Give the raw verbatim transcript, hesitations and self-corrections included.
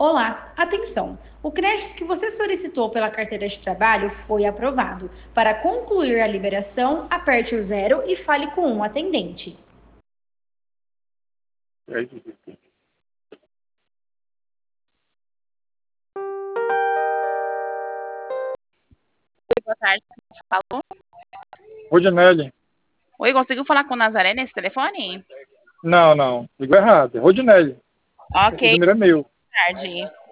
Olá, atenção! O crédito que você solicitou pela carteira de trabalho foi aprovado. Para concluir a liberação, aperte o zero e fale com um atendente. Oi, boa tarde. Falou? Rodinelli. Oi, conseguiu falar com o Nazaré nesse telefone? Não, não. Ligou errado. É Rodinelli. Ok. O número é meu. Boa tarde.